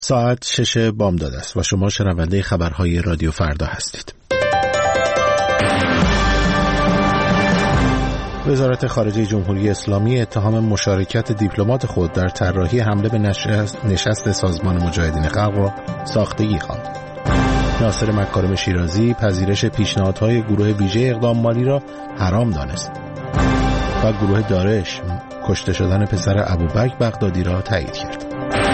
ساعت 6 بامداد است و شما شنونده خبرهای رادیو فردا هستید. وزارت خارجه جمهوری اسلامی اتهام مشارکت دیپلمات خود در طراحی حمله به نشست سازمان مجاهدین خلق را ساختگی خواند. ناصر مکارم شیرازی پذیرش پیشنهادهای گروه ویژه اقدام مالی را حرام دانست و گروه داعش کشته شدن پسر ابوبکر بغدادی را تایید کرد.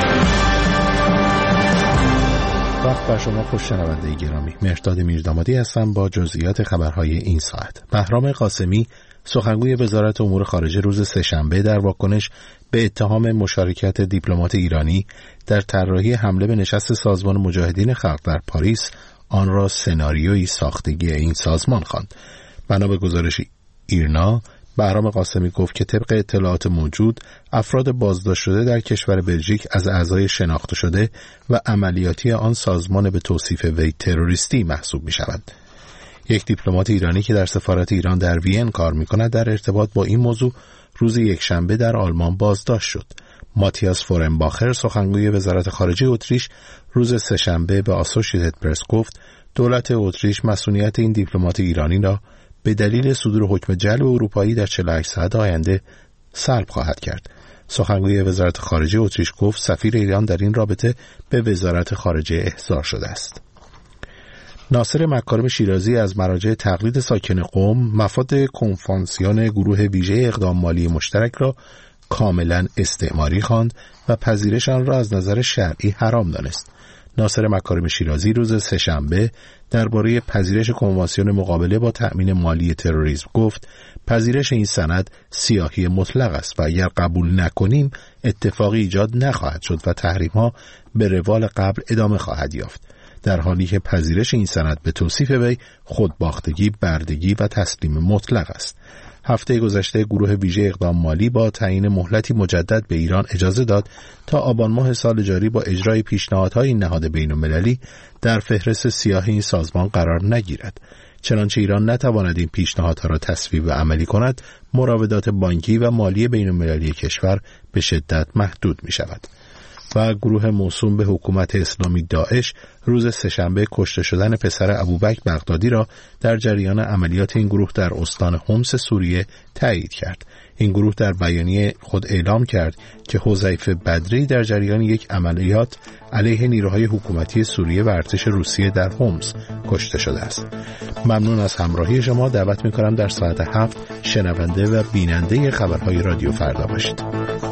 وقت بر شما خوش شنونده گرامی. مهرداد میردامادی هستم با جزئیات خبرهای این ساعت. بهرام قاسمی سخنگوی وزارت امور خارجه روز سه‌شنبه در واکنش به اتهام مشارکت دیپلمات ایرانی در طراحی حمله به نشست سازمان مجاهدین خلق در پاریس آن را سناریویی ساختگی این سازمان خواند. بنا به گزارش ایرنا، بهرام قاسمی گفت که طبق اطلاعات موجود افراد بازداشت شده در کشور بلژیک از اعضای شناخته شده و عملیاتی آن سازمان به توصیف وی تروریستی محسوب می شوند. یک دیپلمات ایرانی که در سفارت ایران در وین کار می کند در ارتباط با این موضوع روز یکشنبه در آلمان بازداشت شد. ماتیاس فورنباخر سخنگوی وزارت خارجه اتریش روز سه‌شنبه به آسوشییتد پرس گفت دولت اتریش مسئولیت این دیپلمات ایرانی را به دلیل صدور حکم جلب اروپایی در 48 ساعت آینده سلب خواهد کرد. سخنگوی وزارت خارجه اتریش گفت سفیر ایران در این رابطه به وزارت خارجه احضار شده است. ناصر مکارم شیرازی از مراجع تقلید ساکن قم مفاد کنفانسیون گروه ویژه اقدام مالی مشترک را کاملا استعماری خواند و پذیرش آن را از نظر شرعی حرام دانست. ناصر مکارم شیرازی روز سه‌شنبه درباره پذیرش کنوانسیون مقابله با تأمین مالی تروریسم گفت پذیرش این سند سیاهی مطلق است و اگر قبول نکنیم اتفاقی ایجاد نخواهد شد و تحریم‌ها به روال قبل ادامه خواهد یافت، در حالی که پذیرش این سند به توصیف وی خودباختگی، بردگی و تسلیم مطلق است. هفته گذشته گروه ویژه اقدام مالی با تعیین مهلتی مجدد به ایران اجازه داد تا آبان ماه سال جاری با اجرای پیشنهادهای این نهاد بین‌المللی در فهرست سیاه این سازمان قرار نگیرد. چنانچه ایران نتواند این پیشنهادها را تصویب و عملی کند، مراودات بانکی و مالی بین‌المللی کشور به شدت محدود می شود. و گروه موسوم به حکومت اسلامی داعش روز سه‌شنبه کشته شدن پسر ابوبکر بغدادی را در جریان عملیات این گروه در استان حمص سوریه تایید کرد. این گروه در بیانیه خود اعلام کرد که حذیفه بدری در جریان یک عملیات علیه نیروهای حکومتی سوریه و ارتش روسیه در حمص کشته شده است. ممنون از همراهی شما. دعوت می‌کنم در ساعت 7 شنونده و بیننده خبرهای رادیو فردا باشید.